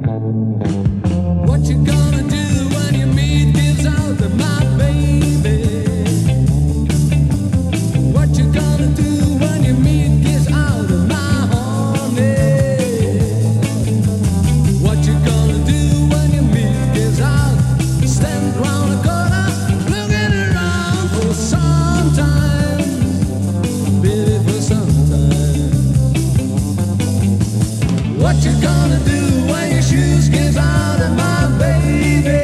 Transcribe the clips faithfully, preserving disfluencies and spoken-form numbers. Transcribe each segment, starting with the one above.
What you gonna do when your meat gives out to my baby? What you gonna do when your meat gives out to my honey? What you gonna do when your meat gives out? Stand round the corner, looking around for some time, baby, for some time. What you gonna do when your shoes gives out of my baby?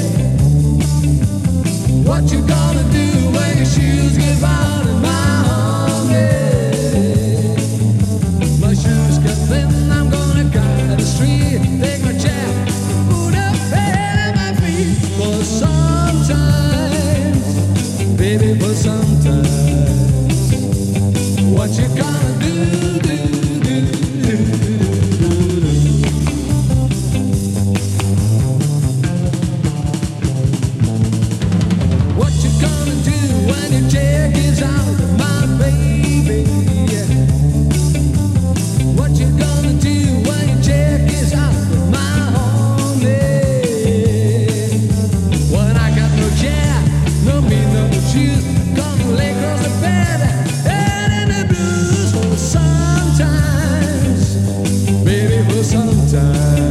What you gonna do when your shoes give out of my honey? My shoes get thin, I'm gonna cut the street, take my chair, put a bed at my feet for sometimes, baby, for sometimes. What you gonna do, do, do, do, do? What you gonna do when your chair gives out to my baby? What you gonna do when your chair gives out to my honey? When I got no chair, no me, no shoes, gonna lay across the bed, head in the blues for sometimes, baby, for sometimes.